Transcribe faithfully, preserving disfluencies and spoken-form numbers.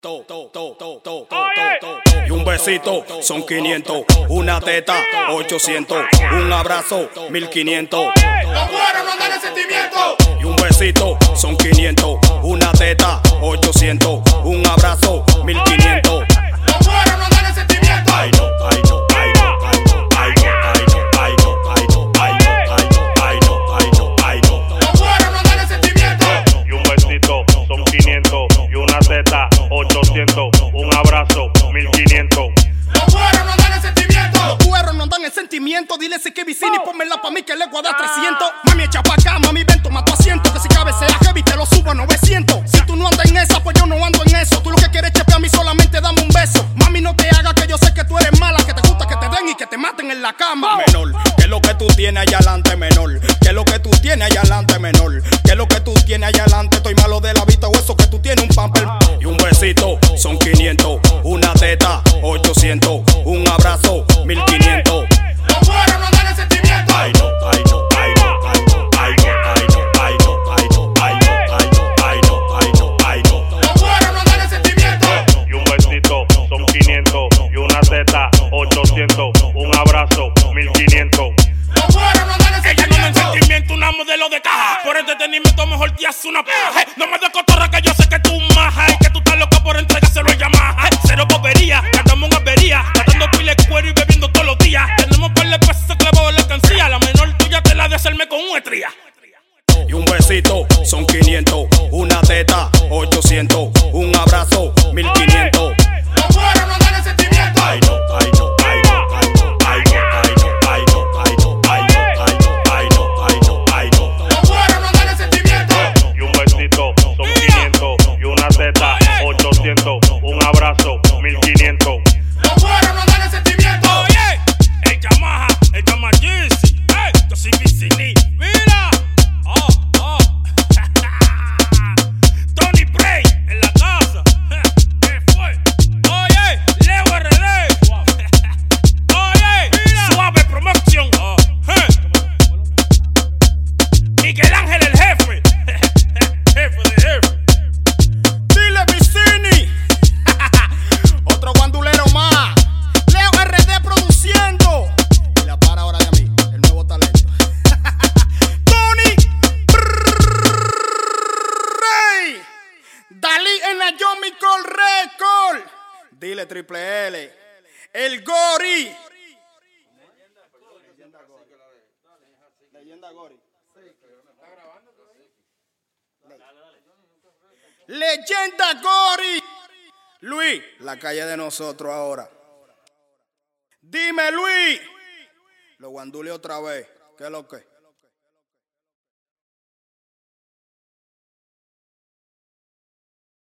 To, to, to, to, to, to, to. Y un besito son quinientos, una teta ochocientos, un abrazo mil quinientos. Los cueros no dan el sentimiento. Y un besito son quinientos, una teta ochocientos, un abrazo mil quinientos. Los cueros no dan el sentimiento. Ay no, ay no, ay no, ay no, ay no, ay no, ay no, ay no, ay no, ay no, ay no, ay no. Los cueros no dan el sentimiento. Y un besito son quinientos, y una teta ochocientos, un abrazo mil quinientos. Los cueros no dan el sentimiento. Los cueros no dan el sentimiento. Dile si que vicini, pónmela pa' mí que le voy a dar trescientos. Mami, echa pa' acá, mami, ven, toma tu asiento. Que si cabe sea heavy, te lo subo a novecientos. Si tú no andas en esa, pues yo no ando en eso. Tú lo que quieres chepear a mí, solamente dame un beso. Mami, no te hagas que yo sé que tú eres mala, que te gusta que te den y que te maten en la cama. Menor, que lo que tú tienes allá adelante, menor. Que lo que tú tienes allá adelante, menor. Que lo que tú tienes allá adelante, estoy malo de la vista o eso que tú tienes un pamper. Y un besito son quinientos, una teta ochocientos, un abrazo mil quinientos. Los cueros no dan el sentimiento. Ay no, ay no, ay no, ay no, ay no, ay no, ay no, ay no, ay no, ay no, ay no, ay no. Los cueros no dan el sentimiento. Y un besito son quinientos, y una teta ochocientos, un abrazo mil quinientos. Los cueros no dan el Ella no da el sentimiento. sentimiento, una modelo de caja. Por entretenimiento mejor te hace una paja. No me des cotorra que yo sé que tú maja. Y que tú estás loca por entregárselo a Yamaha. Cero bobería, cantamos una avería. Gastando pile cuero y bebiendo todos los días. Tenemos par de pesos clavados en la cancilla. La menor tuya te la de hacerme con un estría. Y un besito son quinientos, una teta ochocientos, un abrazo mil quinientos. Los cueros no dan el sentimiento. Ay no, ay no, ay no, ay no, ay no, ay no, ay no, ay no, ay no, ay no, ay no, ay no. Los cueros no dan el sentimiento. Y un besito son quinientos, y una teta ochocientos, un abrazo mil quinientos. Los cueros no dan el sentimiento. Oye, el Yamaha, el Yamaha Yeezy, hey, yo soy Vicini, mira, oh, oh, Tony Bray en la casa, ¿qué fue? Oye, Leo R D, oye, mira, Suave Promotion, oh, Miguel Ángel el jefe, jefe de jefe. Dile Vicini. Otro guandulero más. Leo R D produciendo. Y la para ahora de a mí, el nuevo talento. Tony Rey. Dalí en la Yomicol Record. Dile Triple L. El Gori. Leyenda Gori. Leyenda Gori. Luis, la calle de nosotros ahora. Dime, Luis. Lo guandule otra vez. ¿Qué es lo que?